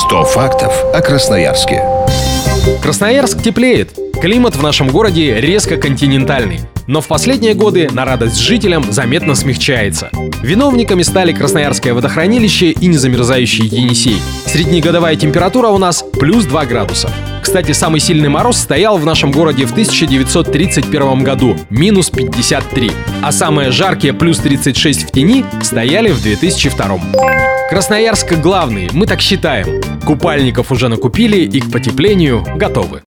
100 фактов о Красноярске. Красноярск теплеет. Климат в нашем городе резко континентальный. Но в последние годы на радость жителям заметно смягчается. Виновниками стали Красноярское водохранилище и незамерзающий Енисей. Среднегодовая температура у нас плюс 2 градуса. Кстати, самый сильный мороз стоял в нашем городе в 1931 году – минус 53. А самые жаркие плюс 36 в тени стояли в 2002. Красноярск главный, мы так считаем. Купальников уже накупили и к потеплению готовы.